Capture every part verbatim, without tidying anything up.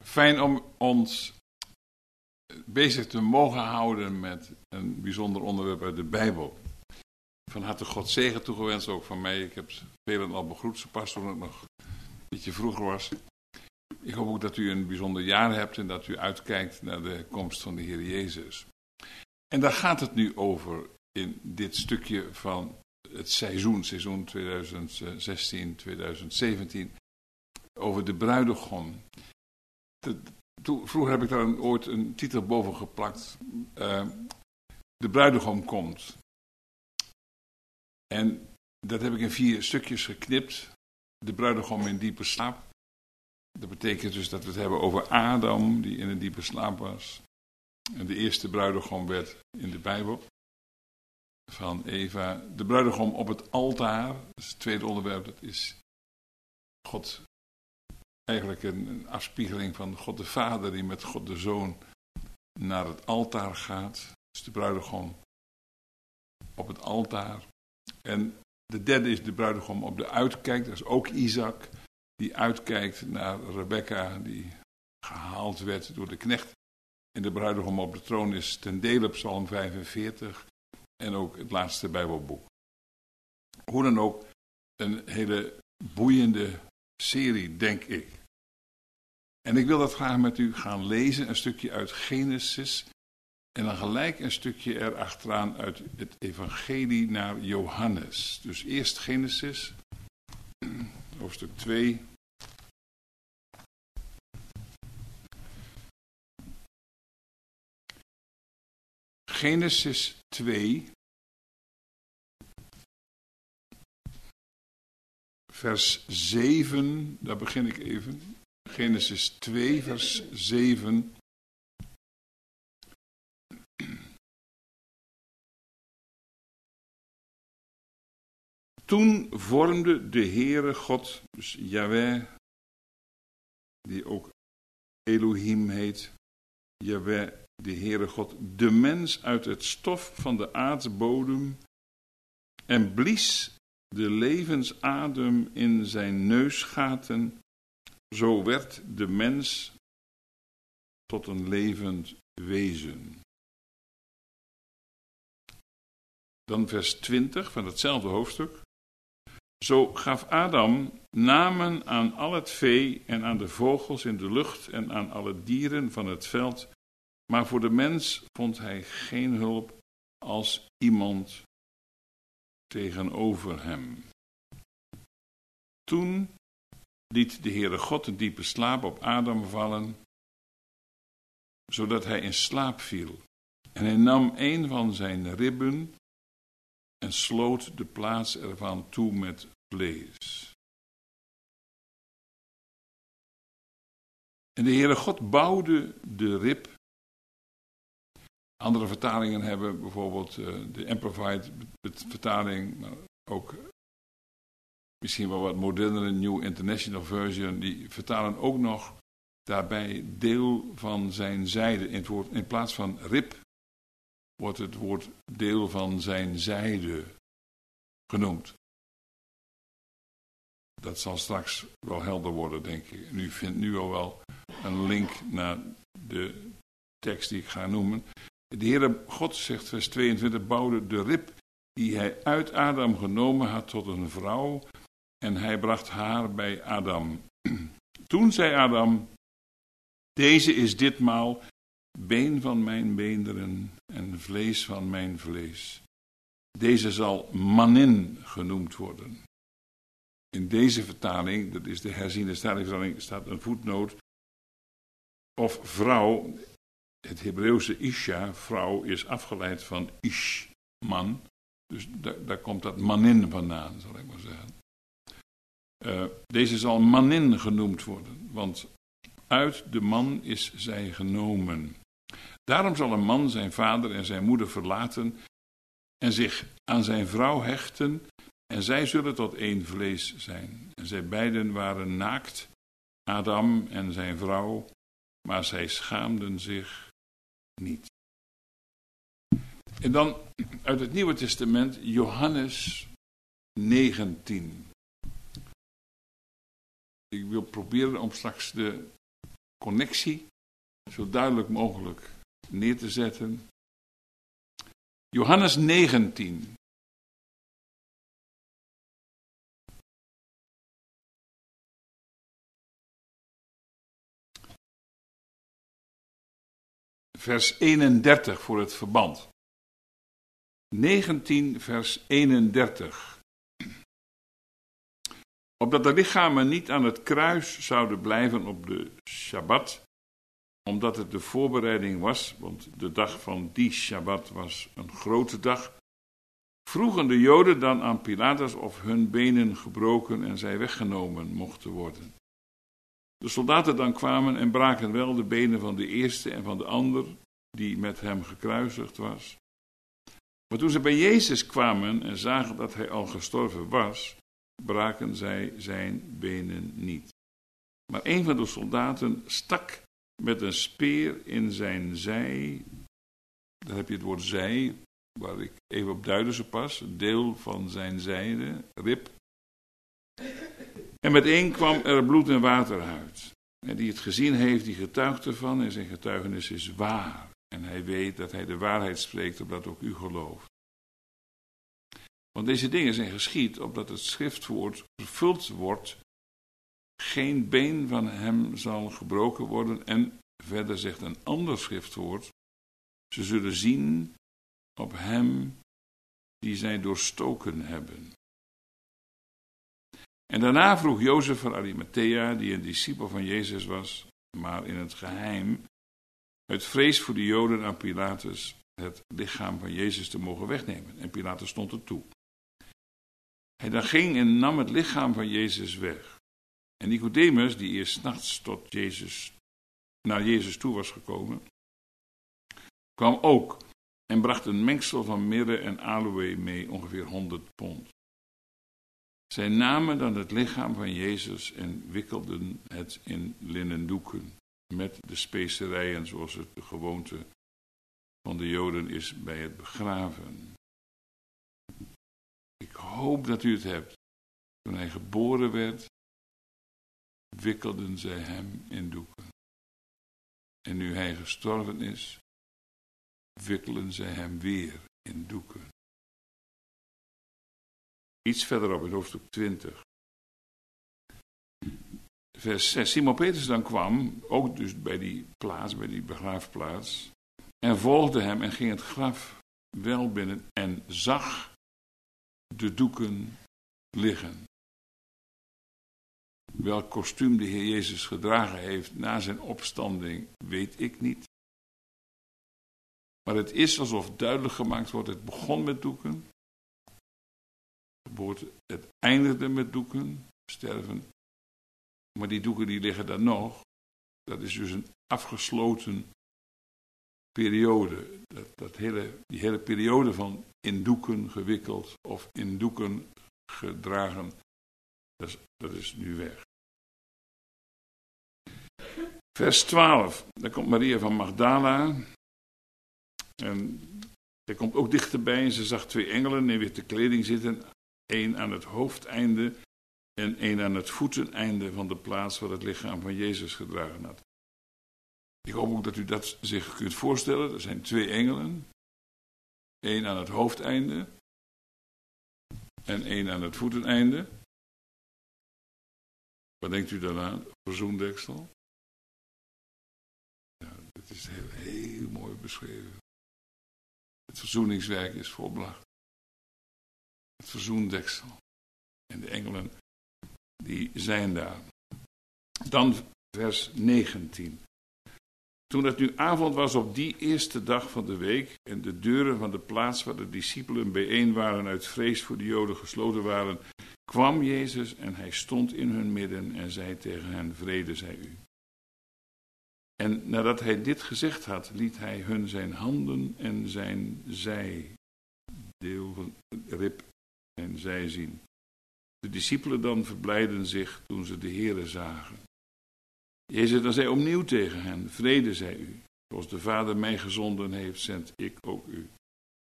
Fijn om ons bezig te mogen houden met een bijzonder onderwerp uit de Bijbel. Van harte God zegen toegewenst, ook van mij. Ik heb velen al begroet, zo pas toen het nog een beetje vroeger was. Ik hoop ook dat u een bijzonder jaar hebt en dat u uitkijkt naar de komst van de Heer Jezus. En daar gaat het nu over in dit stukje van het seizoen, seizoen tweeduizend zestien tweeduizend zeventien, over de bruidegom. De, to, vroeger heb ik daar een, ooit een titel boven geplakt. Uh, de bruidegom komt. En dat heb ik in vier stukjes geknipt. De bruidegom in diepe slaap. Dat betekent dus dat we het hebben over Adam, die in een diepe slaap was. En de eerste bruidegom werd in de Bijbel van Eva. De bruidegom op het altaar, dat is het tweede onderwerp, dat is God, eigenlijk een, een afspiegeling van God de Vader die met God de Zoon naar het altaar gaat. Dus de bruidegom op het altaar. En de derde is de bruidegom op de uitkijk, dat is ook Isaac, die uitkijkt naar Rebecca, die gehaald werd door de knecht. En de bruidegom op de troon is ten dele Psalm vijfenveertig en ook het laatste Bijbelboek. Hoe dan ook, een hele boeiende serie, denk ik. En ik wil dat graag met u gaan lezen, een stukje uit Genesis en dan gelijk een stukje erachteraan uit het evangelie naar Johannes. Dus eerst Genesis, hoofdstuk twee. Genesis twee, vers zeven, daar begin ik even. Genesis twee, vers zeven. Toen vormde de Heere God, dus Yahweh, die ook Elohim heet, Yahweh, de Heere God, de mens uit het stof van de aardbodem en blies de levensadem in zijn neusgaten. Zo werd de mens tot een levend wezen. Dan vers twintig van hetzelfde hoofdstuk. Zo gaf Adam namen aan al het vee en aan de vogels in de lucht en aan alle dieren van het veld. Maar voor de mens vond hij geen hulp als iemand tegenover hem. Toen liet de Heere God een diepe slaap op Adam vallen, zodat hij in slaap viel. En hij nam een van zijn ribben en sloot de plaats ervan toe met vlees. En de Heere God bouwde de rib. Andere vertalingen hebben bijvoorbeeld uh, de Amplified vertaling, maar ook misschien wel wat modernere New International Version, die vertalen ook nog daarbij deel van zijn zijde. In, het woord, in plaats van rib wordt het woord deel van zijn zijde genoemd. Dat zal straks wel helder worden, denk ik. En u vindt nu al wel een link naar de tekst die ik ga noemen. De Heere God, zegt vers tweeëntwintig, bouwde de rib die hij uit Adam genomen had tot een vrouw en hij bracht haar bij Adam. Toen zei Adam, deze is ditmaal been van mijn beenderen en vlees van mijn vlees. Deze zal manin genoemd worden. In deze vertaling, dat is de herziene statenvertaling, staat een voetnoot. Of vrouw, het Hebreeuwse isha, vrouw, is afgeleid van ish, man. Dus daar, daar komt dat manin vandaan, zal ik maar zeggen. Uh, deze zal manin genoemd worden, want uit de man is zij genomen. Daarom zal een man zijn vader en zijn moeder verlaten en zich aan zijn vrouw hechten en zij zullen tot één vlees zijn. En zij beiden waren naakt, Adam en zijn vrouw, maar zij schaamden zich niet. En dan uit het Nieuwe Testament, Johannes negentien. Ik wil proberen om straks de connectie zo duidelijk mogelijk neer te zetten. Johannes negentien. Vers eenendertig voor het verband. negentien vers eenendertig. Opdat de lichamen niet aan het kruis zouden blijven op de Shabbat, omdat het de voorbereiding was, want de dag van die Shabbat was een grote dag, vroegen de Joden dan aan Pilatus of hun benen gebroken en zij weggenomen mochten worden. De soldaten dan kwamen en braken wel de benen van de eerste en van de ander, die met hem gekruisigd was. Maar toen ze bij Jezus kwamen en zagen dat hij al gestorven was, braken zij zijn benen niet. Maar een van de soldaten stak met een speer in zijn zij, daar heb je het woord zij, waar ik even op duiden zo pas, een deel van zijn zijde, rib. En meteen kwam er bloed en water uit. En die het gezien heeft, die getuigt ervan en zijn getuigenis is waar. En hij weet dat hij de waarheid spreekt, opdat ook u gelooft. Want deze dingen zijn geschied, opdat het schriftwoord vervuld wordt. Geen been van hem zal gebroken worden. En verder zegt een ander schriftwoord. Ze zullen zien op hem die zij doorstoken hebben. En daarna vroeg Jozef van Arimathea, die een discipel van Jezus was, maar in het geheim, uit vrees voor de Joden aan Pilatus, het lichaam van Jezus te mogen wegnemen. En Pilatus stond er toe. Hij dan ging en nam het lichaam van Jezus weg. En Nicodemus, die eerst 's nachts tot Jezus, naar Jezus toe was gekomen, kwam ook en bracht een mengsel van mirre en aloë mee, ongeveer honderd pond. Zij namen dan het lichaam van Jezus en wikkelden het in linnen doeken, met de specerijen zoals het de gewoonte van de Joden is bij het begraven. Ik hoop dat u het hebt. Toen hij geboren werd, wikkelden zij hem in doeken. En nu hij gestorven is, wikkelen zij hem weer in doeken. Iets verderop in hoofdstuk twintig. Vers zes. Simon Petrus dan kwam, ook dus bij die plaats, bij die begraafplaats, en volgde hem en ging het graf wel binnen en zag de doeken liggen. Welk kostuum de Heer Jezus gedragen heeft na zijn opstanding, weet ik niet. Maar het is alsof duidelijk gemaakt wordt, het begon met doeken. Het eindigde met doeken, sterven. Maar die doeken die liggen daar nog. Dat is dus een afgesloten periode. Dat, dat hele, die hele periode van in doeken gewikkeld of in doeken gedragen, dat is, dat is nu weg. Vers twaalf, daar komt Maria van Magdala. En zij komt ook dichterbij en ze zag twee engelen in witte kleding zitten. Eén aan het hoofdeinde en één aan het voeteneinde van de plaats waar het lichaam van Jezus gedragen had. Ik hoop ook dat u dat zich kunt voorstellen. Er zijn twee engelen. Eén aan het hoofdeinde en één aan het voeteneinde. Wat denkt u dan aan? Verzoendeksel. Ja, dat is heel, heel mooi beschreven. Het verzoeningswerk is volbracht. Het verzoendeksel. En de engelen, die zijn daar. Dan vers negentien. Toen het nu avond was op die eerste dag van de week en de deuren van de plaats waar de discipelen bijeen waren uit vrees voor de Joden gesloten waren, kwam Jezus en hij stond in hun midden en zei tegen hen, vrede zij u. En nadat hij dit gezegd had, liet hij hun zijn handen en zijn zij, deel van rib en zij zien. De discipelen dan verblijden zich toen ze de Here zagen. Jezus dan zei opnieuw tegen hen, vrede zij u. Zoals de Vader mij gezonden heeft, zend ik ook u.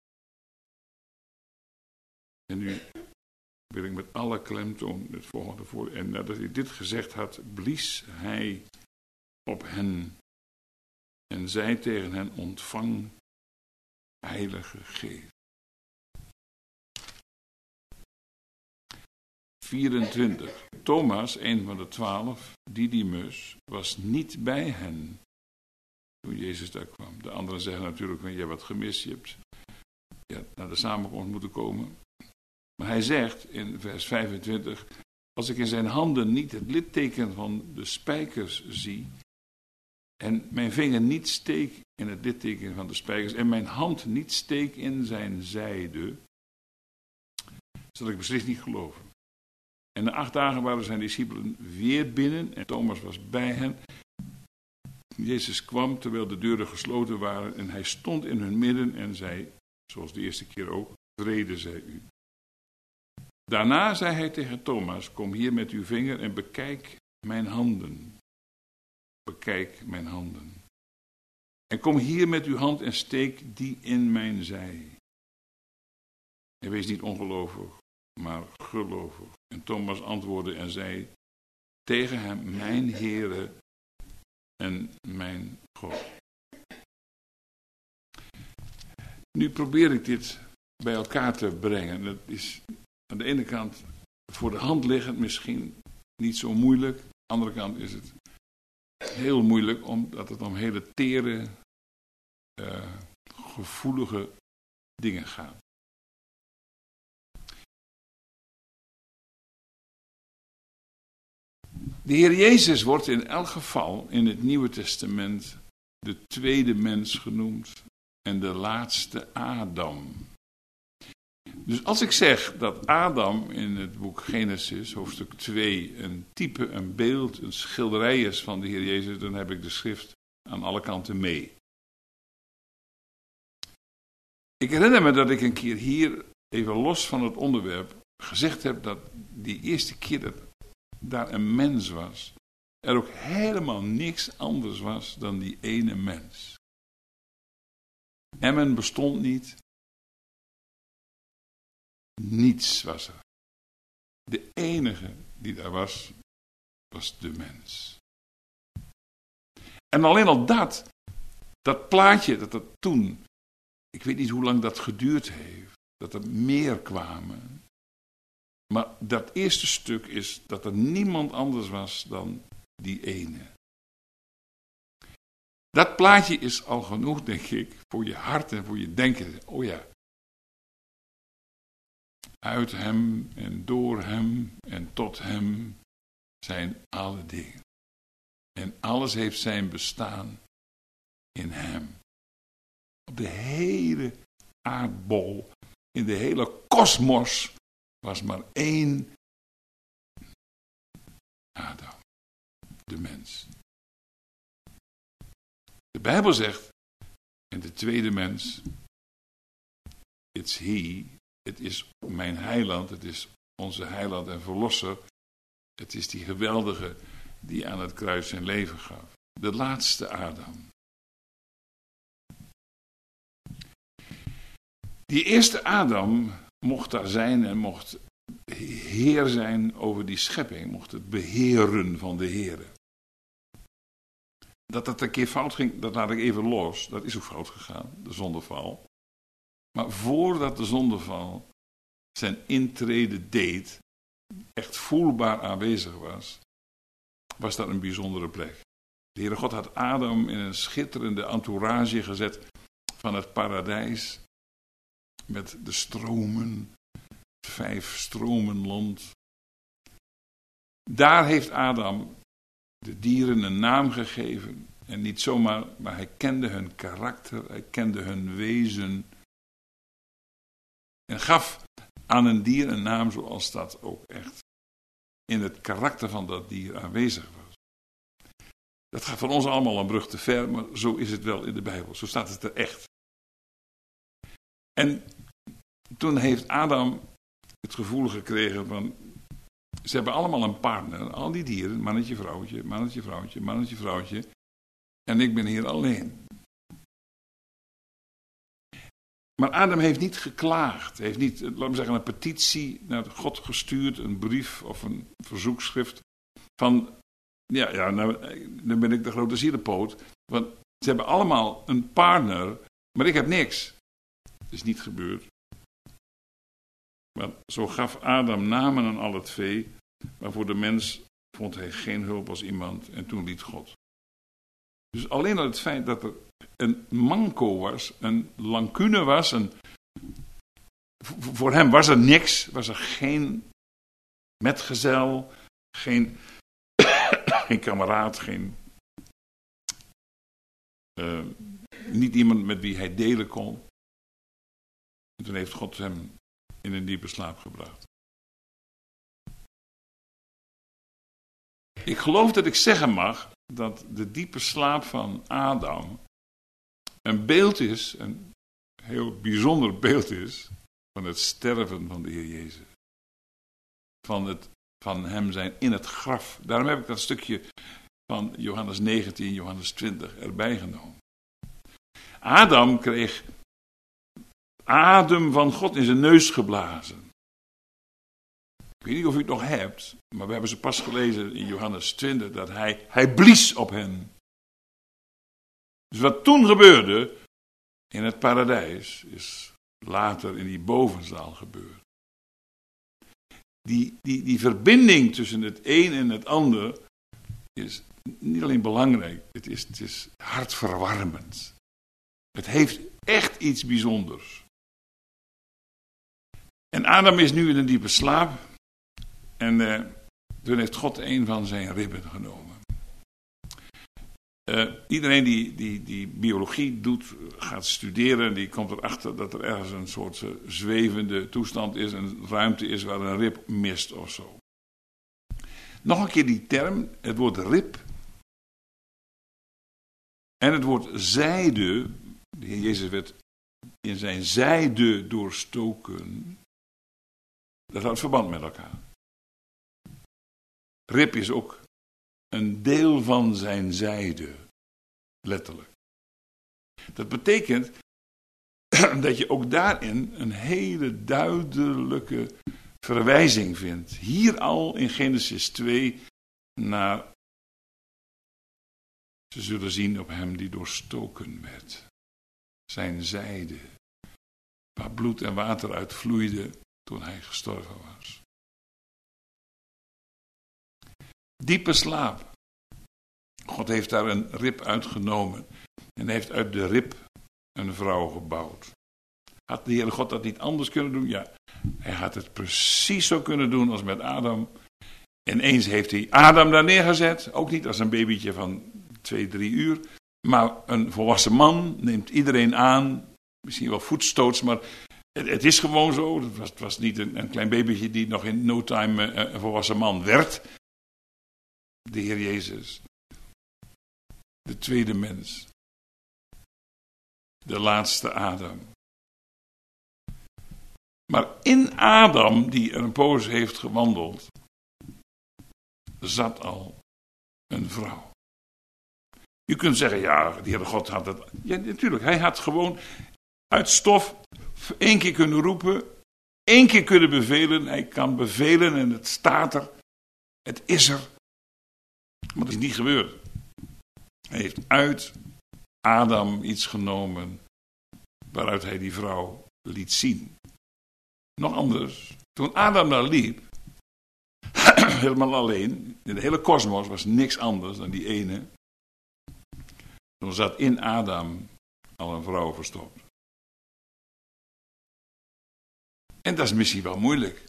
En nu wil ik met alle klemtoon het volgende voor. En nadat hij dit gezegd had, blies hij op hen en zei tegen hen: ontvang Heilige Geest. vierentwintig. Thomas, een van de twaalf, Didymus, was niet bij hen toen Jezus daar kwam. De anderen zeggen natuurlijk: je hebt wat gemist, je hebt ja, naar de samenkomst moeten komen. Maar hij zegt in vers vijfentwintig: als ik in zijn handen niet het litteken van de spijkers zie, en mijn vinger niet steek in het litteken van de spijkers, en mijn hand niet steek in zijn zijde, zal ik beslist niet geloven. En na acht dagen waren zijn discipelen weer binnen en Thomas was bij hen. Jezus kwam terwijl de deuren gesloten waren en hij stond in hun midden en zei, zoals de eerste keer ook: vrede zij u. Daarna zei hij tegen Thomas: kom hier met uw vinger en bekijk mijn handen. Bekijk mijn handen. En kom hier met uw hand en steek die in mijn zij. En wees niet ongelovig, maar gelovig. En Thomas antwoordde en zei tegen hem: mijn Heere en mijn God. Nu probeer ik dit bij elkaar te brengen. Dat is aan de ene kant voor de hand liggend misschien niet zo moeilijk. Aan de andere kant is het heel moeilijk omdat het om hele tere, uh, gevoelige dingen gaat. De Heer Jezus wordt in elk geval in het Nieuwe Testament de tweede mens genoemd en de laatste Adam. Dus als ik zeg dat Adam in het boek Genesis, hoofdstuk twee, een type, een beeld, een schilderij is van de Heer Jezus, dan heb ik de schrift aan alle kanten mee. Ik herinner me dat ik een keer hier, even los van het onderwerp, gezegd heb dat die eerste keer dat daar een mens was, er ook helemaal niks anders was dan die ene mens. Emmen bestond niet. Niets was er. De enige die daar was, was de mens. En alleen al dat, dat plaatje dat er toen, ik weet niet hoe lang dat geduurd heeft, dat er meer kwamen. Maar dat eerste stuk is dat er niemand anders was dan die ene. Dat plaatje is al genoeg, denk ik, voor je hart en voor je denken. Oh ja. Uit hem en door hem en tot hem zijn alle dingen. En alles heeft zijn bestaan in hem. Op de hele aardbol, in de hele kosmos, was maar één Adam, de mens. De Bijbel zegt, en de tweede mens, it's he, het is mijn heiland, het is onze heiland en verlosser, het is die geweldige die aan het kruis zijn leven gaf. De laatste Adam. Die eerste Adam mocht daar zijn en mocht heer zijn over die schepping, mocht het beheren van de Heere. Dat dat een keer fout ging, dat laat ik even los. Dat is ook fout gegaan, de zondeval. Maar voordat de zondeval zijn intrede deed, echt voelbaar aanwezig was, was dat een bijzondere plek. De Heere God had Adam in een schitterende entourage gezet van het paradijs, met de stromen, vijf stromen land. Daar heeft Adam de dieren een naam gegeven. En niet zomaar, maar hij kende hun karakter, hij kende hun wezen. En gaf aan een dier een naam zoals dat ook echt in het karakter van dat dier aanwezig was. Dat gaat van ons allemaal een brug te ver, maar zo is het wel in de Bijbel. Zo staat het er echt. En toen heeft Adam het gevoel gekregen van, ze hebben allemaal een partner, al die dieren, mannetje, vrouwtje, mannetje, vrouwtje, mannetje, vrouwtje. En ik ben hier alleen. Maar Adam heeft niet geklaagd, heeft niet, laten we zeggen, een petitie naar God gestuurd, een brief of een verzoekschrift van, Ja, ja nou, dan ben ik de grote zielenpoot. Want ze hebben allemaal een partner, maar ik heb niks. Dat is niet gebeurd. Maar zo gaf Adam namen aan al het vee, maar voor de mens vond hij geen hulp als iemand en toen liet God. Dus alleen al het feit dat er een manco was, een lancune was, een, voor hem was er niks, was er geen metgezel, geen, geen kameraad, geen, uh, niet iemand met wie hij delen kon. En toen heeft God hem in een diepe slaap gebracht. Ik geloof dat ik zeggen mag dat de diepe slaap van Adam een beeld is, een heel bijzonder beeld is, van het sterven van de Heer Jezus. Van, het, van hem zijn in het graf. Daarom heb ik dat stukje van Johannes negentien, Johannes twintig erbij genomen. Adam kreeg adem van God in zijn neus geblazen. Ik weet niet of u het nog hebt, maar we hebben ze pas gelezen in Johannes twintig, dat hij, hij blies op hen. Dus wat toen gebeurde in het paradijs, is later in die bovenzaal gebeurd. Die, die, die verbinding tussen het een en het ander is niet alleen belangrijk, het is, het is hartverwarmend. Het heeft echt iets bijzonders. En Adam is nu in een diepe slaap. En uh, toen heeft God een van zijn ribben genomen. Uh, iedereen die, die, die biologie doet, gaat studeren, die komt erachter dat er ergens een soort uh, zwevende toestand is, een ruimte is waar een rib mist of zo. Nog een keer die term, het woord rib en het woord zijde. De Heer Jezus werd in zijn zijde doorstoken. Dat houdt verband met elkaar. Rib is ook een deel van zijn zijde. Letterlijk. Dat betekent dat je ook daarin een hele duidelijke verwijzing vindt. Hier al in Genesis twee naar, ze zullen zien op hem die doorstoken werd. Zijn zijde, waar bloed en water uit vloeide toen hij gestorven was. Diepe slaap. God heeft daar een rib uitgenomen en heeft uit de rib een vrouw gebouwd. Had de Heere God dat niet anders kunnen doen? Ja, hij had het precies zo kunnen doen als met Adam. En eens heeft hij Adam daar neergezet, ook niet als een babytje van twee, drie uur. Maar een volwassen man neemt iedereen aan, misschien wel voetstoots, maar het, het is gewoon zo. Het was, het was niet een, een klein babytje die nog in no time uh, een volwassen man werd. De Heer Jezus, de tweede mens, de laatste Adam. Maar in Adam, die er een poos heeft gewandeld, zat al een vrouw. Je kunt zeggen, ja, de Heere God had het. Ja, natuurlijk, hij had gewoon uit stof één keer kunnen roepen, één keer kunnen bevelen. Hij kan bevelen en het staat er. Het is er. Maar dat is niet gebeurd. Hij heeft uit Adam iets genomen waaruit hij die vrouw liet zien. Nog anders, toen Adam daar liep, helemaal alleen, in de hele kosmos was niks anders dan die ene. Toen zat in Adam al een vrouw verstopt. En dat is misschien wel moeilijk.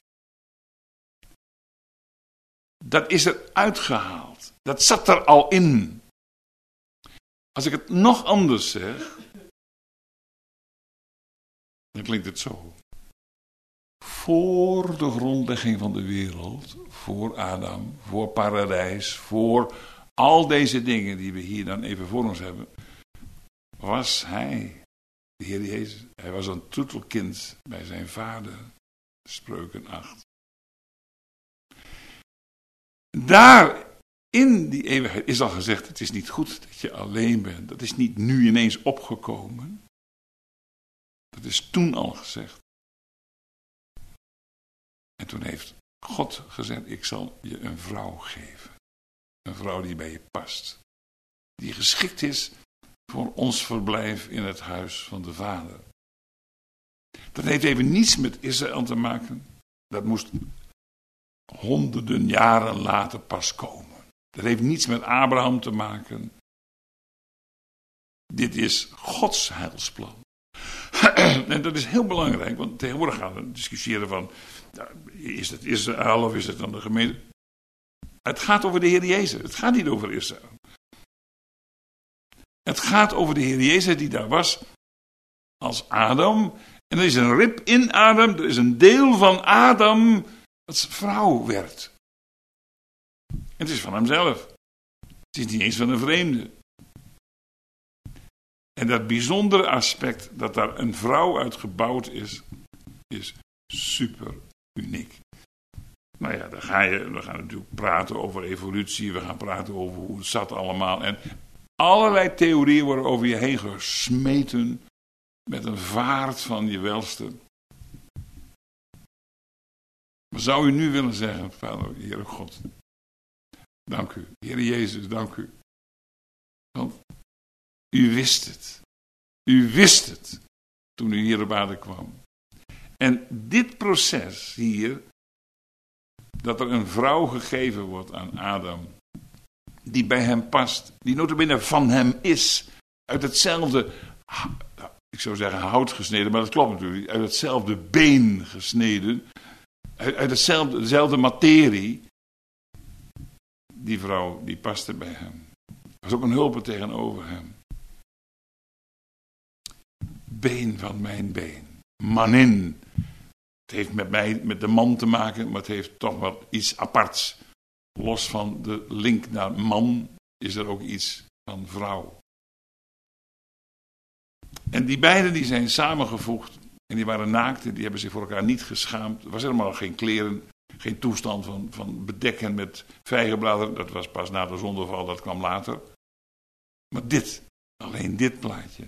Dat is er uitgehaald. Dat zat er al in. Als ik het nog anders zeg, dan klinkt het zo. Voor de grondlegging van de wereld, voor Adam, voor paradijs, voor al deze dingen die we hier dan even voor ons hebben, was hij, de Heer Jezus, hij was een troetelkind bij zijn vader, Spreuken acht. Daar in die eeuwigheid is al gezegd, het is niet goed dat je alleen bent. Dat is niet nu ineens opgekomen. Dat is toen al gezegd. En toen heeft God gezegd, ik zal je een vrouw geven. Een vrouw die bij je past. Die geschikt is voor ons verblijf in het huis van de Vader. Dat heeft even niets met Israël te maken. Dat moest honderden jaren later pas komen. Dat heeft niets met Abraham te maken. Dit is Gods heilsplan. En dat is heel belangrijk, want tegenwoordig gaan we discussiëren van, is het Israël of is het dan de gemeente? Het gaat over de Heer Jezus, het gaat niet over Israël. Het gaat over de Heer Jezus die daar was als Adam. En er is een rib in Adam, er is een deel van Adam dat vrouw werd. En het is van hemzelf. Het is niet eens van een vreemde. En dat bijzondere aspect dat daar een vrouw uit gebouwd is, is super uniek. Nou ja, dan ga je, we gaan natuurlijk praten over evolutie, we gaan praten over hoe het zat allemaal. En allerlei theorieën worden over je heen gesmeten met een vaart van je welste. Maar zou u nu willen zeggen, Vader, Heere God, dank u, Heere Jezus, dank u. Want u wist het. U wist het toen u hier op aarde kwam. En dit proces hier, dat er een vrouw gegeven wordt aan Adam, die bij hem past, die nota bene van hem is, uit hetzelfde, ik zou zeggen hout gesneden, maar dat klopt natuurlijk, uit hetzelfde been gesneden, uit, uit hetzelfde, dezelfde materie, die vrouw, die paste bij hem. Was ook een hulp tegenover hem. Been van mijn been. Manin. Het heeft met mij, met de man te maken, maar het heeft toch wat iets aparts. Los van de link naar man is er ook iets van vrouw. En die beiden die zijn samengevoegd en die waren naakt en die hebben zich voor elkaar niet geschaamd. Er was helemaal geen kleren, geen toestand van, van bedekken met vijgenbladeren. Dat was pas na de zondeval, dat kwam later. Maar dit, alleen dit plaatje.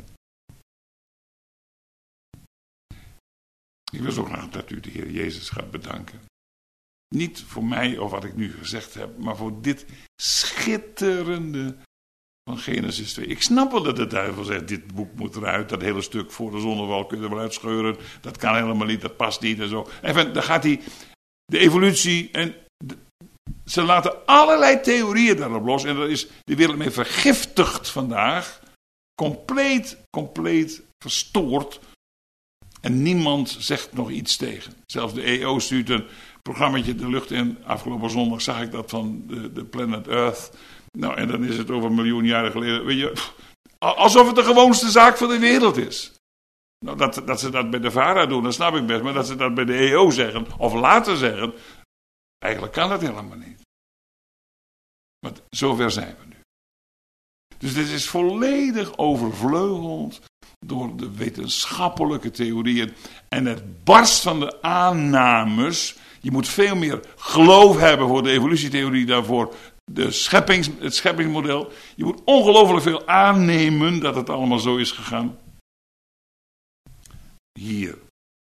Ik wil zo graag dat u de Heer Jezus gaat bedanken. Niet voor mij of wat ik nu gezegd heb, maar voor dit schitterende van Genesis twee. Ik snap wel dat de duivel zegt, dit boek moet eruit, dat hele stuk voor de zonneval kun je er wel uitscheuren, dat kan helemaal niet, dat past niet en zo. En dan gaat hij de evolutie en de, ze laten allerlei theorieën daarop los en daar is de wereld mee vergiftigd vandaag, compleet, compleet verstoord. En niemand zegt nog iets tegen. Zelfs de E O stuurt een programmaatje de lucht in. Afgelopen zondag zag ik dat van de, de Planet Earth. Nou, en dan is het over een miljoen jaren geleden. Weet je, alsof het de gewoonste zaak van de wereld is. Nou, dat, dat ze dat bij de VARA doen, dat snap ik best. Maar dat ze dat bij de E O zeggen, of later zeggen, eigenlijk kan dat helemaal niet. Maar zover zijn we nu. Dus dit is volledig overvleugeld door de wetenschappelijke theorieën en het barst van de aannames. Je moet veel meer geloof hebben voor de evolutietheorie dan voor de scheppings, het scheppingsmodel. Je moet ongelooflijk veel aannemen dat het allemaal zo is gegaan. Hier.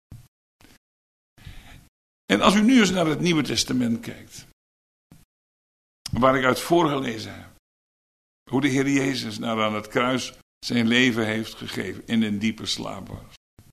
En als u nu eens naar het Nieuwe Testament kijkt, waar ik uit voorgelezen heb, hoe de Heer Jezus nou aan het kruis zijn leven heeft gegeven, in een diepe slaap was.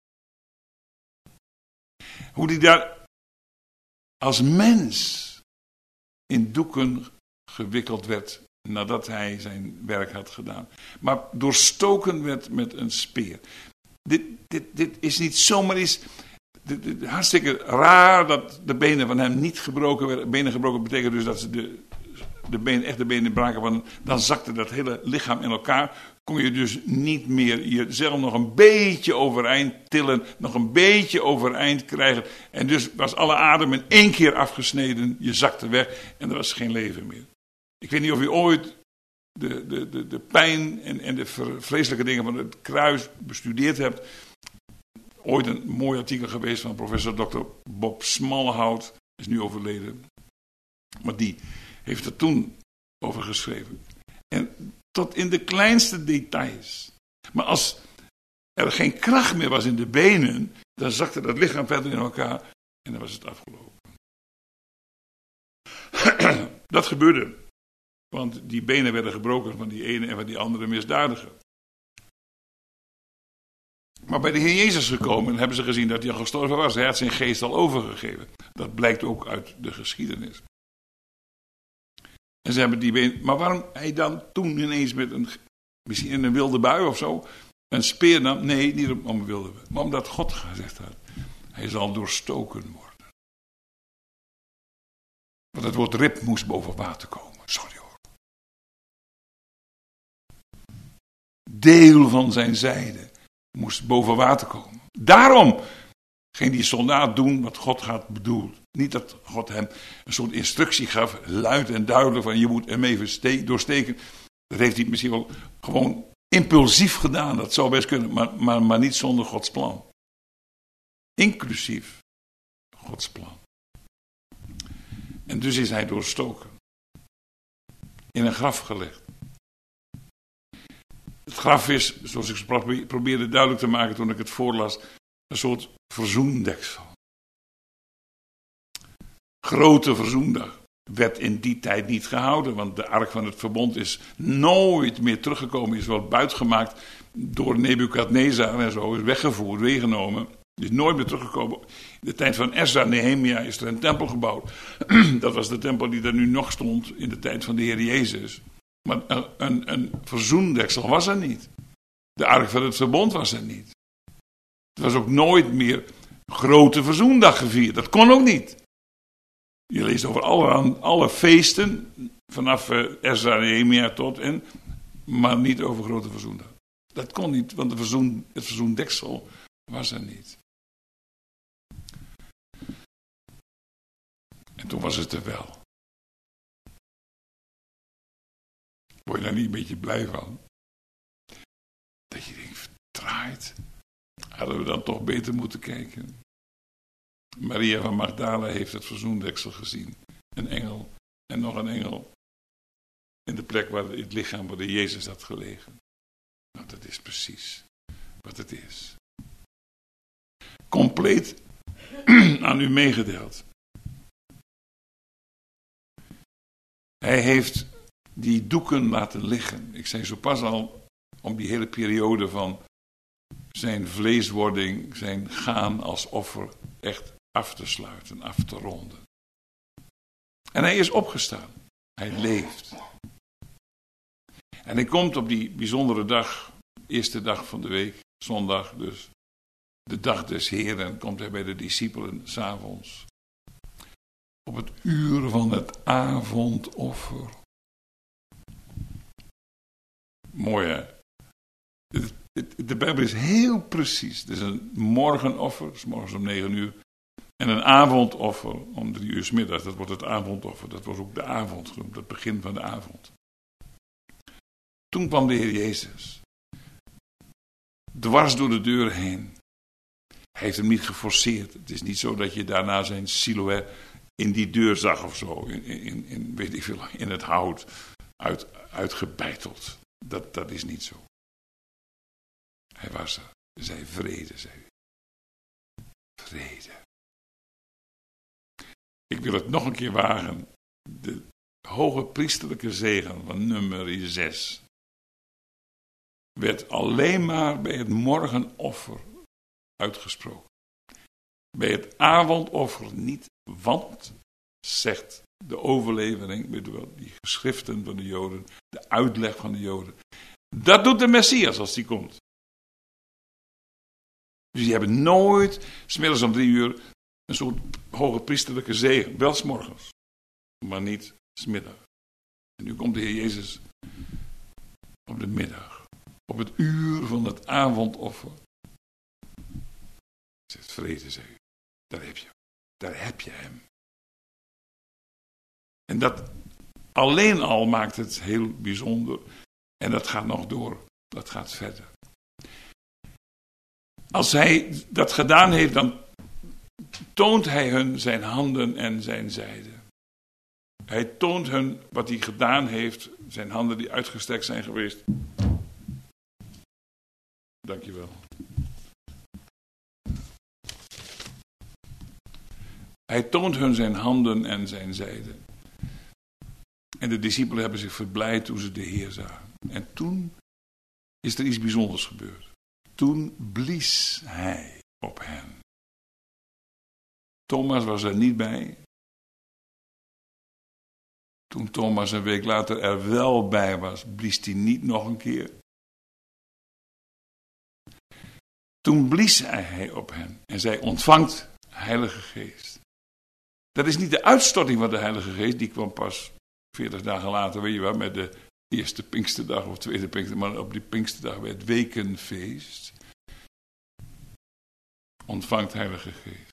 Hoe hij daar als mens in doeken gewikkeld werd nadat hij zijn werk had gedaan. Maar doorstoken werd met een speer. Dit, dit, dit is niet zomaar iets. Dit, dit, hartstikke raar dat de benen van hem niet gebroken werden. Benen gebroken betekent dus dat ze de, de benen, echt de benen braken. Van, dan zakte dat hele lichaam in elkaar. Kon je dus niet meer jezelf nog een beetje overeind tillen. Nog een beetje overeind krijgen. En dus was alle adem in één keer afgesneden. Je zakte weg en er was geen leven meer. Ik weet niet of u ooit de, de, de, de pijn en, en de vreselijke dingen van het kruis bestudeerd hebt. Ooit een mooi artikel geweest van professor dokter Bob Smallehout. Is nu overleden. Maar die heeft er toen over geschreven. En tot in de kleinste details. Maar als er geen kracht meer was in de benen, dan zakte dat lichaam verder in elkaar en dan was het afgelopen. Dat gebeurde. Want die benen werden gebroken van die ene en van die andere misdadiger. Maar bij de Heer Jezus gekomen hebben ze gezien dat hij al gestorven was. Hij had zijn geest al overgegeven. Dat blijkt ook uit de geschiedenis. En ze hebben die benen. Maar waarom hij dan toen ineens met een, misschien in een wilde bui of zo, een speer nam? Nee, niet om een wilde bui. Maar omdat God gezegd had, hij zal doorstoken worden. Want het woord rib moest boven water komen. Sorry hoor. Deel van zijn zijde moest boven water komen. Daarom ging die soldaat doen wat God had bedoeld. Niet dat God hem een soort instructie gaf, luid en duidelijk, van je moet hem even doorsteken. Dat heeft hij misschien wel gewoon impulsief gedaan. Dat zou best kunnen, maar, maar, maar niet zonder Gods plan. Inclusief Gods plan. En dus is hij doorstoken. In een graf gelegd. Het graf is, zoals ik probeerde duidelijk te maken toen ik het voorlas, een soort verzoendeksel. Grote verzoendag werd in die tijd niet gehouden, want de ark van het verbond is nooit meer teruggekomen, is wel buitgemaakt door Nebukadnezar en zo, is weggevoerd, weggenomen. Is nooit meer teruggekomen. In de tijd van Ezra, Nehemia, is er een tempel gebouwd. Dat was de tempel die er nu nog stond in de tijd van de Heer Jezus. Maar een, een, een verzoendeksel was er niet. De ark van het verbond was er niet. Het was ook nooit meer grote verzoendag gevierd. Dat kon ook niet. Je leest over alle, alle feesten, vanaf Ezra en Nehemia tot en, maar niet over grote verzoendag. Dat kon niet, want de verzoen, het verzoendeksel was er niet. En toen was het er wel. Word je daar niet een beetje blij van? Dat je denkt, verdraaid. Hadden we dan toch beter moeten kijken? Maria van Magdala heeft het verzoendeksel gezien. Een engel en nog een engel. In de plek waar het lichaam waar de Jezus had gelegen. Nou, dat is precies wat het is. Compleet aan u meegedeeld. Hij heeft die doeken laten liggen. Ik zei zo pas al, om die hele periode van zijn vleeswording, zijn gaan als offer echt af te sluiten, af te ronden. En hij is opgestaan. Hij leeft. En hij komt op die bijzondere dag, eerste dag van de week, zondag dus, de dag des Heren, komt hij bij de discipelen 's avonds. Op het uur van het avondoffer. Mooi hè? De Bijbel is heel precies. Het is een morgenoffer, dat is morgens om negen uur. En een avondoffer om drie uur 's middags. Dat wordt het avondoffer. Dat wordt ook de avond genoemd, het begin van de avond. Toen kwam de Heer Jezus. Dwars door de deur heen. Hij heeft hem niet geforceerd. Het is niet zo dat je daarna zijn silhouet in die deur zag of zo. In, in, in, weet ik veel, in het hout. Uit, uitgebeiteld. Dat, dat is niet zo. Hij was er. Zei vrede, zei hij. Vrede. Ik wil het nog een keer wagen. De hoge priesterlijke zegen van nummer zes. Werd alleen maar bij het morgenoffer uitgesproken. Bij het avondoffer niet, want, zegt de overlevering, weet u wel, die geschriften van de Joden, de uitleg van de Joden. Dat doet de Messias als die komt. Dus die hebben nooit, 's middags om drie uur, een soort hoge priesterlijke zegen. Wel 's morgens, maar niet 's middags. En nu komt de Heer Jezus op de middag. Op het uur van het avondoffer. Zegt vrede, zeg je. Daar heb je. Daar heb je hem. En dat alleen al maakt het heel bijzonder. En dat gaat nog door. Dat gaat verder. Als hij dat gedaan heeft, dan toont hij hun zijn handen en zijn zijde. Hij toont hun wat hij gedaan heeft. Zijn handen die uitgestrekt zijn geweest. Dankjewel. Hij toont hun zijn handen en zijn zijde. En de discipelen hebben zich verblijd toen ze de Heer zagen. En toen is er iets bijzonders gebeurd. Toen blies hij op hen. Thomas was er niet bij. Toen Thomas een week later er wel bij was, blies hij niet nog een keer. Toen blies hij op hen en zei: ontvangt Heilige Geest. Dat is niet de uitstorting van de Heilige Geest, die kwam pas veertig dagen later, weet je wel, met de eerste Pinksterdag of tweede Pinksterdag, maar op die Pinksterdag bij het wekenfeest. Ontvangt Heilige Geest.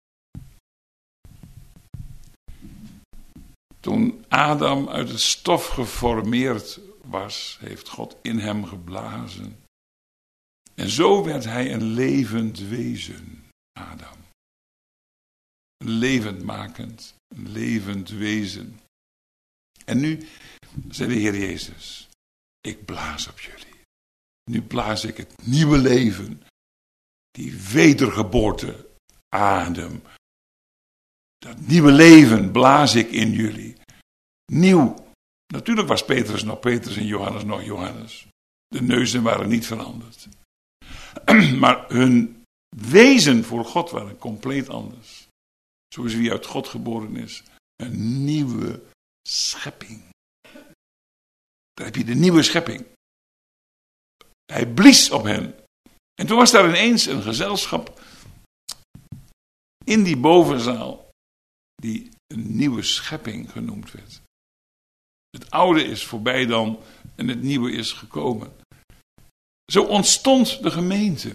Toen Adam uit het stof geformeerd was, heeft God in hem geblazen. En zo werd hij een levend wezen, Adam. Een levendmakend, een levend wezen. En nu zei de Heer Jezus: ik blaas op jullie. Nu blaas ik het nieuwe leven, die wedergeboorte adem. Dat nieuwe leven blaas ik in jullie. Nieuw. Natuurlijk was Petrus nog Petrus en Johannes nog Johannes. De neuzen waren niet veranderd. Maar hun wezen voor God waren compleet anders. Zoals wie uit God geboren is. Een nieuwe schepping. Daar heb je de nieuwe schepping. Hij blies op hen. En toen was daar ineens een gezelschap in die bovenzaal die een nieuwe schepping genoemd werd. Het oude is voorbij dan en het nieuwe is gekomen. Zo ontstond de gemeente.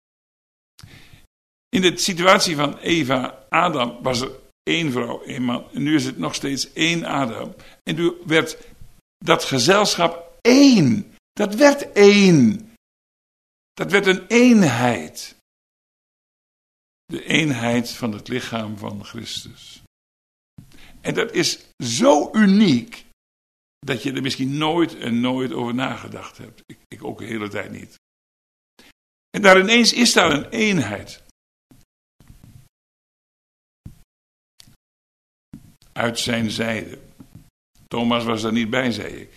In de situatie van Eva, Adam, was er één vrouw, één man. En nu is het nog steeds één Adam. En nu werd dat gezelschap één. Dat werd één. Dat werd een eenheid. De eenheid van het lichaam van Christus. En dat is zo uniek, dat je er misschien nooit en nooit over nagedacht hebt. Ik, ik ook de hele tijd niet. En daar ineens is daar een eenheid. Uit zijn zijde. Thomas was er niet bij, zei ik.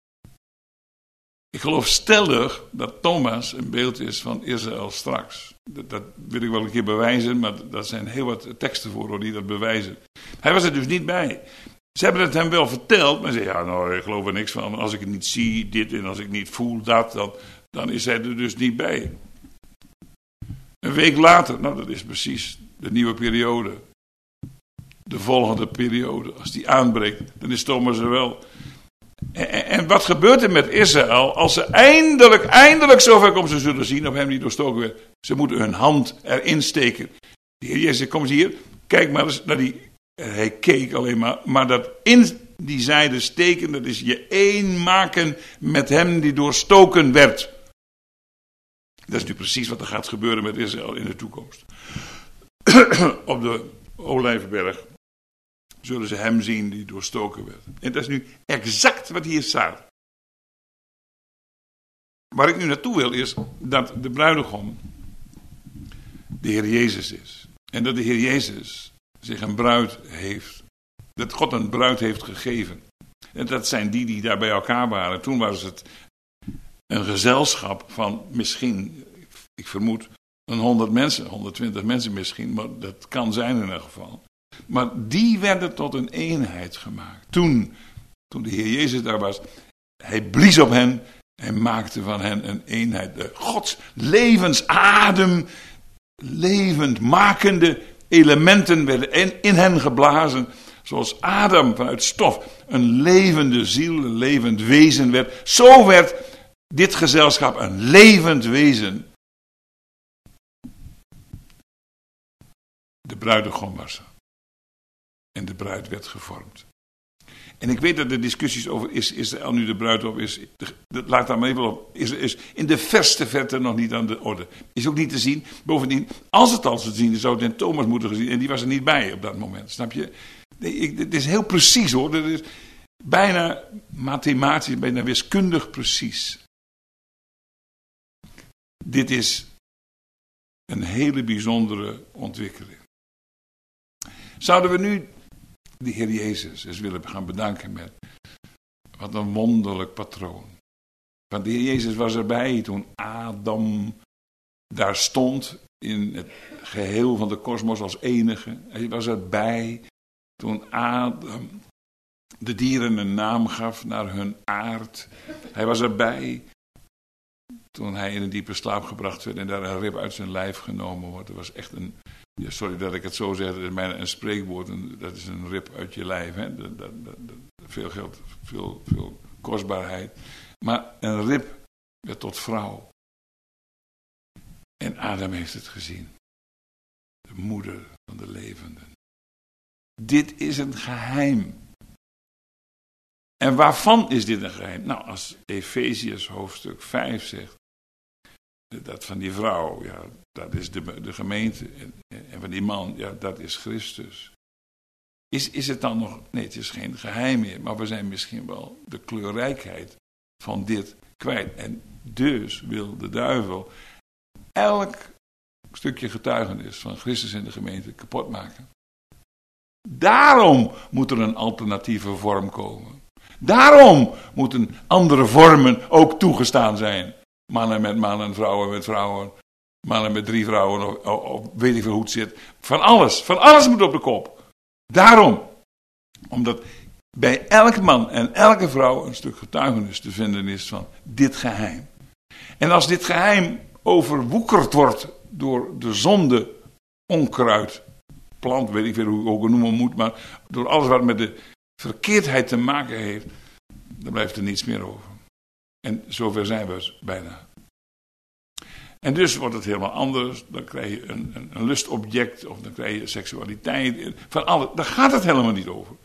Ik geloof stellig dat Thomas een beeld is van Israël straks. Dat, dat wil ik wel een keer bewijzen, maar daar zijn heel wat teksten voor die dat bewijzen. Hij was er dus niet bij. Ze hebben het hem wel verteld, maar zei: ja, nou, ik geloof er niks van. Als ik het niet zie, dit, en als ik niet voel, dat, dan, dan is hij er dus niet bij. Een week later, nou, dat is precies de nieuwe periode. De volgende periode, als die aanbreekt, dan is Thomas er wel. En, en wat gebeurt er met Israël als ze eindelijk, eindelijk zover komen, ze zullen zien op hem die doorstoken werd. Ze moeten hun hand erin steken. De Heer Jezus, kom eens hier, kijk maar eens naar die. Hij keek alleen maar, maar dat in die zijde steken, dat is je één maken met hem die doorstoken werd. Dat is nu precies wat er gaat gebeuren met Israël in de toekomst. Op de Olijfberg zullen ze hem zien die doorstoken werd. En dat is nu exact wat hier staat. Waar ik nu naartoe wil is dat de bruidegom de Heer Jezus is. En dat de Heer Jezus zich een bruid heeft. Dat God een bruid heeft gegeven. En dat zijn die die daar bij elkaar waren. Toen was het een gezelschap van misschien, ik vermoed, een honderd mensen, honderdtwintig mensen misschien, maar dat kan zijn in ieder geval. Maar die werden tot een eenheid gemaakt. Toen, toen de Heer Jezus daar was, hij blies op hen en maakte van hen een eenheid. De Gods levensadem, levendmakende elementen werden in, in hen geblazen. Zoals Adam vanuit stof een levende ziel, een levend wezen werd. Zo werd dit gezelschap een levend wezen. De bruidegom was er. En de bruid werd gevormd. En ik weet dat er discussies over is Israël nu de bruid of is. Dat laat daar maar even op. Is, is in de verste verte nog niet aan de orde. Is ook niet te zien. Bovendien, als het al te zien is, zou het in Thomas moeten gezien. En die was er niet bij op dat moment. Snap je? Nee, ik, het is heel precies hoor. Dat is bijna mathematisch, bijna wiskundig precies. Dit is een hele bijzondere ontwikkeling. Zouden we nu de Heer Jezus eens willen gaan bedanken met Wat een wonderlijk patroon. Want de Heer Jezus was erbij toen Adam daar stond in het geheel van de kosmos als enige. Hij was erbij toen Adam de dieren een naam gaf naar hun aard. Hij was erbij toen hij in een diepe slaap gebracht werd en daar een rib uit zijn lijf genomen wordt. Dat was echt een, ja, sorry dat ik het zo zeg, dat is bijna een spreekwoord. Een, dat is een rib uit je lijf. Hè? Dat, dat, dat, dat, veel geld, veel, veel kostbaarheid. Maar een rib werd tot vrouw. En Adam heeft het gezien. De moeder van de levenden. Dit is een geheim. En waarvan is dit een geheim? Nou, als Efeziërs hoofdstuk vijf zegt, dat van die vrouw, ja, dat is de, de gemeente. En, en van die man, ja, dat is Christus. Is, is het dan nog, nee, het is geen geheim meer, maar we zijn misschien wel de kleurrijkheid van dit kwijt. En dus wil de duivel elk stukje getuigenis van Christus in de gemeente kapot maken. Daarom moet er een alternatieve vorm komen. Daarom moeten andere vormen ook toegestaan zijn. Mannen met mannen, vrouwen met vrouwen, mannen met drie vrouwen, of, of, of weet ik veel hoe het zit. Van alles, van alles moet op de kop. Daarom. Omdat bij elk man en elke vrouw een stuk getuigenis te vinden is van dit geheim. En als dit geheim overwoekerd wordt door de zonde, onkruid, plant, weet ik veel hoe ik ook noemen moet, maar door alles wat met de verkeerdheid te maken heeft, dan blijft er niets meer over. En zover zijn we bijna. En dus wordt het helemaal anders. Dan krijg je een, een, een lustobject, of dan krijg je seksualiteit. Van alles. Daar gaat het helemaal niet over.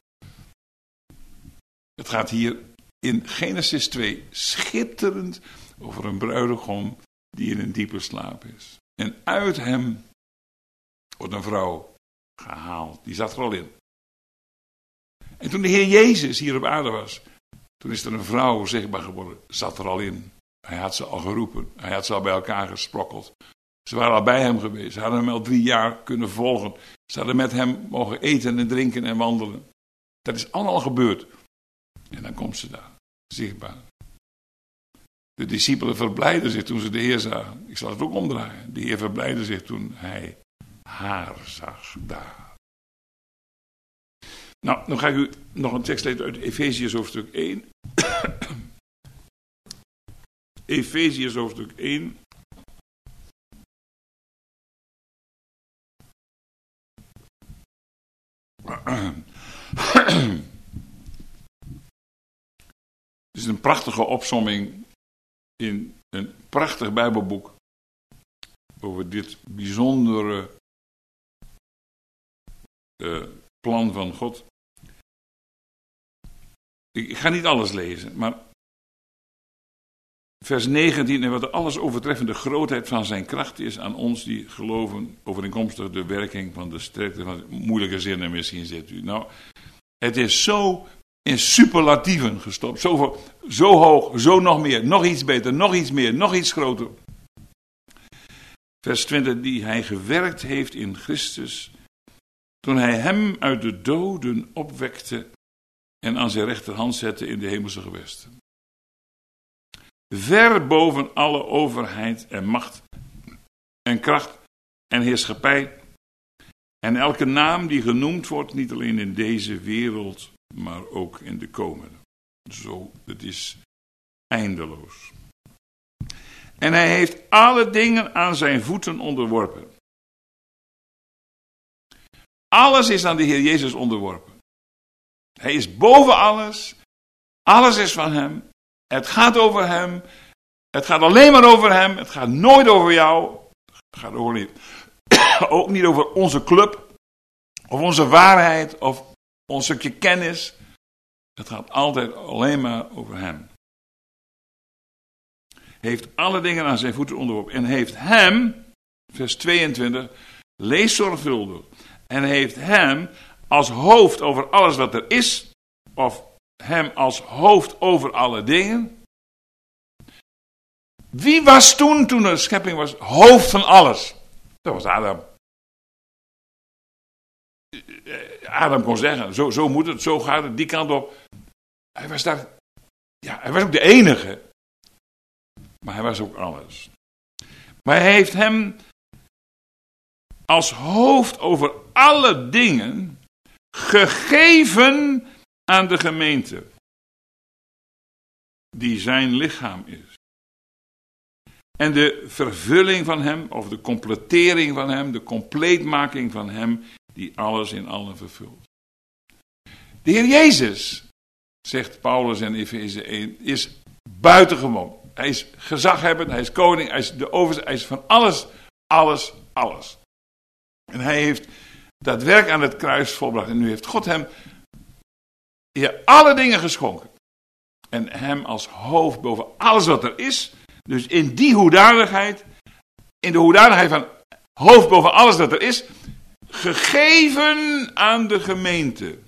Het gaat hier in Genesis twee schitterend over een bruidegom die in een diepe slaap is. En uit hem wordt een vrouw gehaald. Die zat er al in. En toen de Heer Jezus hier op aarde was, toen is er een vrouw zichtbaar geworden. Zat er al in. Hij had ze al geroepen. Hij had ze al bij elkaar gesprokkeld. Ze waren al bij hem geweest. Ze hadden hem al drie jaar kunnen volgen. Ze hadden met hem mogen eten en drinken en wandelen. Dat is allemaal gebeurd. En dan komt ze daar. Zichtbaar. De discipelen verblijden zich toen ze de Heer zagen. Ik zal het ook omdraaien. De Heer verblijde zich toen hij haar zag daar. Nou, dan ga ik u nog een tekst lezen uit Efeziërs hoofdstuk één. Efeziërs hoofdstuk één. Het is een prachtige opsomming in een prachtig Bijbelboek over dit bijzondere uh, plan van God. Ik, ik ga niet alles lezen, maar vers negentien, en wat de alles overtreffende grootheid van zijn kracht is aan ons die geloven overeenkomstig de werking van de sterkte van moeilijke zinnen misschien zit u. Nou, het is zo in superlatieven gestopt, zo, zo hoog, zo nog meer, nog iets beter, nog iets meer, nog iets groter. Vers twintig, die hij gewerkt heeft in Christus, toen hij hem uit de doden opwekte en aan zijn rechterhand zette in de hemelse gewesten. Ver boven alle overheid en macht en kracht en heerschappij en elke naam die genoemd wordt, niet alleen in deze wereld, maar ook in de komende. Zo, het is eindeloos. En hij heeft alle dingen aan zijn voeten onderworpen. Alles is aan de Heer Jezus onderworpen. Hij is boven alles. Alles is van hem. Het gaat over hem. Het gaat alleen maar over hem. Het gaat nooit over jou. Het gaat ook niet, ook niet over onze club. Of onze waarheid. Of ons stukje kennis. Het gaat altijd alleen maar over hem. Heeft alle dingen aan zijn voeten onderworpen. En heeft hem, vers tweeëntwintig, lees zorgvuldig. En heeft hem als hoofd over alles wat er is. Of hem als hoofd over alle dingen. Wie was toen, toen er schepping was, hoofd van alles? Dat was Adam. Adam kon zeggen, zo, zo moet het, zo gaat het, die kant op. Hij was daar Ja, hij was ook de enige. Maar hij was ook alles. Maar hij heeft hem als hoofd over alle dingen gegeven aan de gemeente. Die zijn lichaam is. En de vervulling van hem, of de completering van hem, de compleetmaking van hem, die alles in allen vervult. De Heer Jezus, zegt Paulus in Efeze één, is buitengewoon. Hij is gezaghebbend, hij is koning, hij is de overste, hij is van alles, alles, alles. En hij heeft dat werk aan het kruis volbracht. En nu heeft God hem hier alle dingen geschonken. En hem als hoofd boven alles wat er is. Dus in die hoedanigheid, in de hoedanigheid van hoofd boven alles wat er is, gegeven aan de gemeente.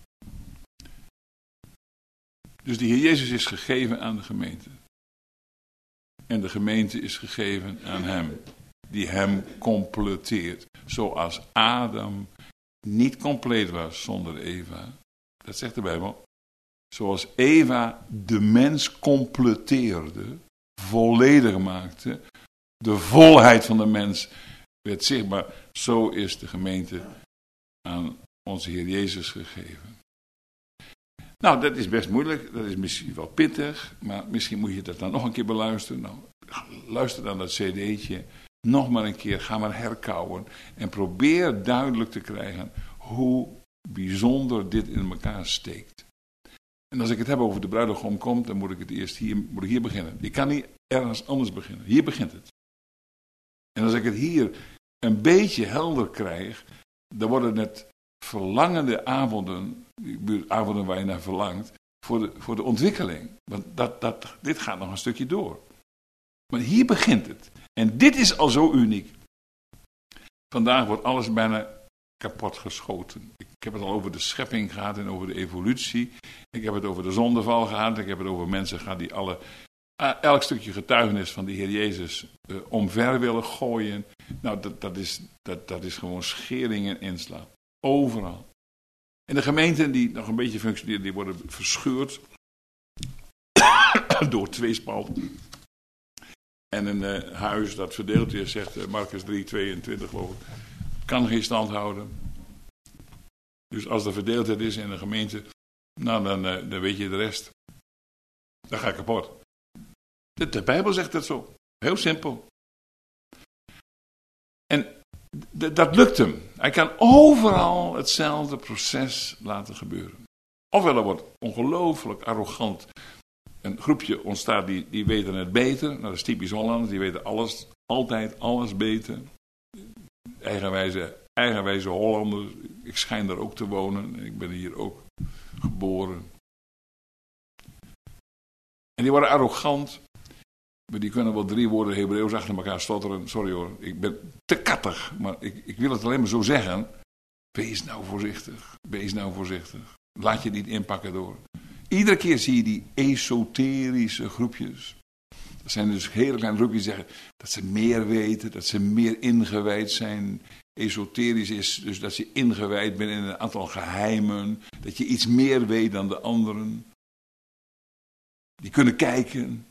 Dus de Heer Jezus is gegeven aan de gemeente. En de gemeente is gegeven aan hem, die hem completeert. Zoals Adam niet compleet was zonder Eva. Dat zegt de Bijbel. Zoals Eva de mens completeerde, volledig maakte, de volheid van de mens werd zichtbaar. Zo is de gemeente aan onze Heer Jezus gegeven. Nou, dat is best moeilijk, dat is misschien wel pittig, maar misschien moet je dat dan nog een keer beluisteren. Nou, luister dan dat cd'tje, nog maar een keer, ga maar herkauwen en probeer duidelijk te krijgen hoe bijzonder dit in elkaar steekt. En als ik het heb over de bruidegom komt, dan moet ik het eerst hier, moet ik hier beginnen. Ik kan niet ergens anders beginnen. Hier begint het. En als ik het hier een beetje helder krijg, dan worden het verlangende avonden, avonden waar je naar verlangt, voor de, voor de ontwikkeling. Want dat, dat, dit gaat nog een stukje door. Maar hier begint het. En dit is al zo uniek. Vandaag wordt alles bijna kapot geschoten. Ik heb het al over de schepping gehad en over de evolutie. Ik heb het over de zondeval gehad. Ik heb het over mensen gehad die alle, elk stukje getuigenis van de Heer Jezus uh, omver willen gooien. Nou, dat, dat, is, dat, dat is gewoon schering en inslag. Overal. En de gemeenten die nog een beetje functioneren, die worden verscheurd door tweespalt. En een uh, huis dat verdeeld is, zegt uh, Marcus drie, tweeëntwintig geloof ik, kan geen stand houden. Dus als er verdeeldheid is in de gemeente, nou dan, uh, dan weet je de rest. Dan ga ik kapot. De, de Bijbel zegt dat zo. Heel simpel. En d- dat lukt hem. Hij kan overal hetzelfde proces laten gebeuren. Ofwel er wordt ongelooflijk arrogant. Een groepje ontstaat, die, die weten het beter. Nou, dat is typisch Holland. Die weten alles, altijd alles beter. Eigenwijze, eigenwijze Hollanders. Ik schijn daar ook te wonen. Ik ben hier ook geboren. En die worden arrogant. Maar die kunnen wel drie woorden Hebreeuws achter elkaar stotteren. Sorry hoor, ik ben te kattig. Maar ik, ik wil het alleen maar zo zeggen. Wees nou voorzichtig. Wees nou voorzichtig. Laat je niet inpakken door. Iedere keer zie je die esoterische groepjes. Dat zijn dus hele kleine groepjes die zeggen dat ze meer weten, dat ze meer ingewijd zijn. Esoterisch is dus dat je ingewijd bent in een aantal geheimen. Dat je iets meer weet dan de anderen. Die kunnen kijken.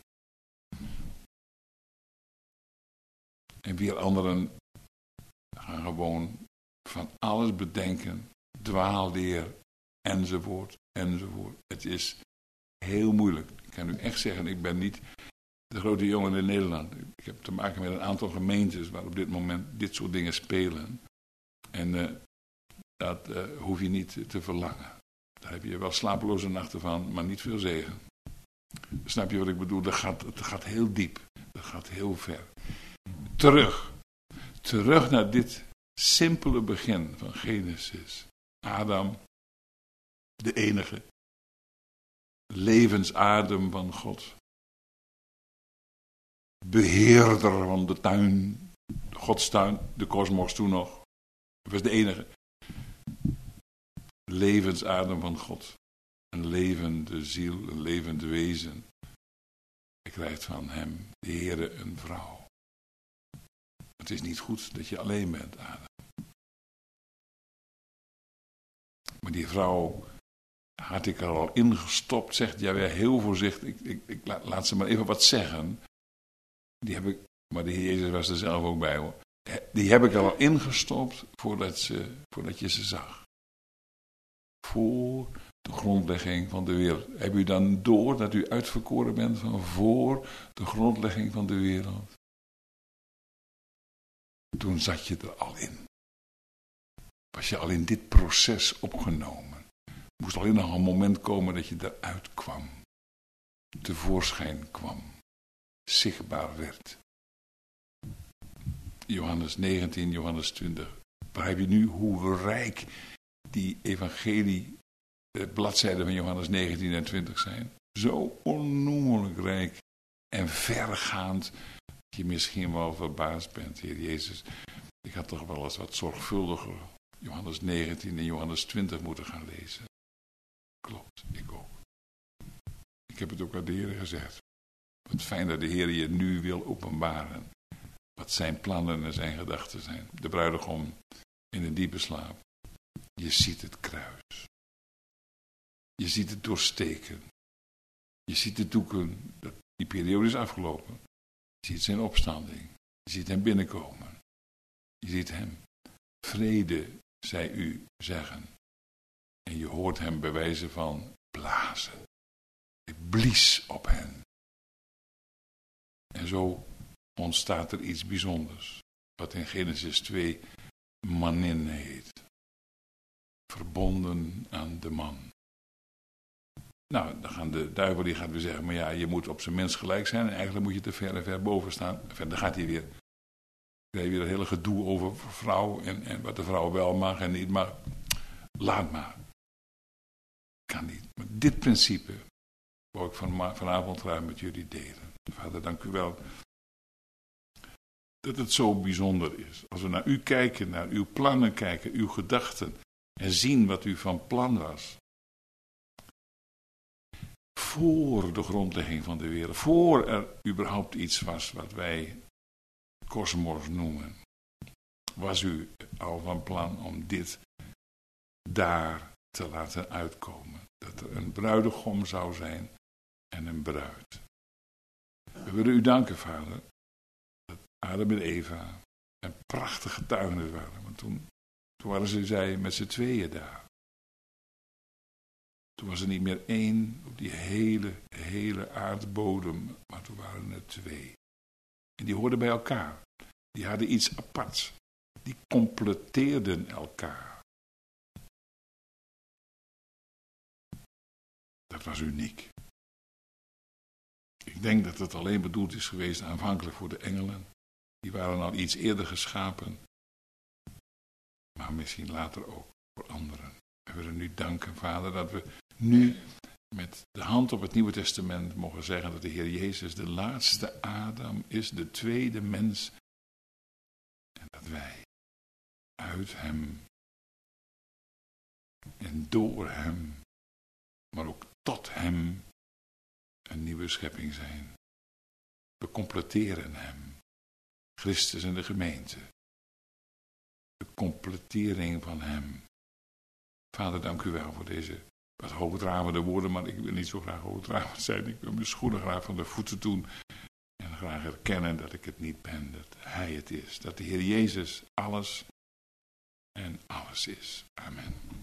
En weer anderen gaan gewoon van alles bedenken. Dwaalleer, enzovoort, enzovoort. Het is heel moeilijk. Ik kan u echt zeggen, ik ben niet de grote jongen in Nederland. Ik heb te maken met een aantal gemeentes waar op dit moment dit soort dingen spelen. En uh, dat uh, hoef je niet te verlangen. Daar heb je wel slapeloze nachten van, maar niet veel zegen. Snap je wat ik bedoel? Dat gaat, dat gaat heel diep. Dat gaat heel ver. Terug. Terug naar dit simpele begin van Genesis. Adam, de enige. Levensadem van God. Beheerder van de tuin. De Godstuin, de kosmos toen nog. Dat was de enige. Levensadem van God. Een levende ziel, een levend wezen. Je krijgt van hem, de Heere, een vrouw. Het is niet goed dat je alleen bent, Adam. Maar die vrouw, Had ik er al ingestopt, zegt Jahweh heel voorzichtig. Ik, ik, ik laat, laat ze maar even wat zeggen. Die heb ik, maar de Heer Jezus was er zelf ook bij hoor. Die heb ik er al ingestopt voordat, ze, voordat je ze zag. Voor de grondlegging van de wereld. Heb u dan door dat u uitverkoren bent van voor de grondlegging van de wereld? Toen zat je er al in. Was je al in dit proces opgenomen. Moest alleen nog een moment komen dat je eruit kwam. Tevoorschijn kwam. Zichtbaar werd. Johannes negentien, Johannes twintig. Begrijp je nu hoe rijk die evangelie, de bladzijden van Johannes negentien en twintig zijn? Zo onnoemelijk rijk en vergaand dat je misschien wel verbaasd bent, Heer Jezus. Ik had toch wel eens wat zorgvuldiger Johannes negentien en Johannes twintig moeten gaan lezen. Klopt, ik ook. Ik heb het ook aan de Heer gezegd. Wat fijn dat de Heer je nu wil openbaren. Wat zijn plannen en zijn gedachten zijn. De bruidegom in een diepe slaap. Je ziet het kruis. Je ziet het doorsteken. Je ziet het doeken. Die periode is afgelopen. Je ziet zijn opstanding. Je ziet hem binnenkomen. Je ziet hem. Vrede, zij u zeggen. En je hoort hem bij wijze van blazen. Hij blies op hen. En zo ontstaat er iets bijzonders. Wat in Genesis twee manin heet. Verbonden aan de man. Nou, dan gaan de duivel die gaat weer zeggen, maar ja, je moet op zijn mens gelijk zijn. En eigenlijk moet je te ver en ver boven staan. Dan gaat hij weer. Dan krijg je weer een hele gedoe over vrouw. En, en wat de vrouw wel mag en niet mag. Laat maar. Kan niet. Maar dit principe wou ik van, vanavond graag met jullie delen. Vader, dank u wel dat het zo bijzonder is. Als we naar u kijken, naar uw plannen kijken, uw gedachten en zien wat u van plan was. Voor de grondlegging van de wereld, voor er überhaupt iets was wat wij kosmos noemen, was u al van plan om dit daar te laten uitkomen. Dat er een bruidegom zou zijn en een bruid. We willen u danken, Vader, dat Adam en Eva een prachtige getuigenis waren. Want toen, toen waren ze, zij met z'n tweeën daar. Toen was er niet meer één op die hele, hele aardbodem, maar toen waren er twee. En die hoorden bij elkaar. Die hadden iets aparts. Die completeerden elkaar. Dat was uniek. Ik denk dat het alleen bedoeld is geweest aanvankelijk voor de engelen. Die waren al iets eerder geschapen. Maar misschien later ook voor anderen. We willen u danken, Vader, dat we nu met de hand op het Nieuwe Testament mogen zeggen dat de Heer Jezus de laatste Adam is, de tweede mens. En dat wij uit hem en door hem, maar ook tot hem, een nieuwe schepping zijn. We completeren hem. Christus en de gemeente. De completering van hem. Vader, dank u wel voor deze wat hoogdravende woorden, maar ik wil niet zo graag hoogdravend zijn. Ik wil mijn schoenen graag van de voeten doen en graag erkennen dat ik het niet ben, dat hij het is. Dat de Heer Jezus alles en alles is. Amen.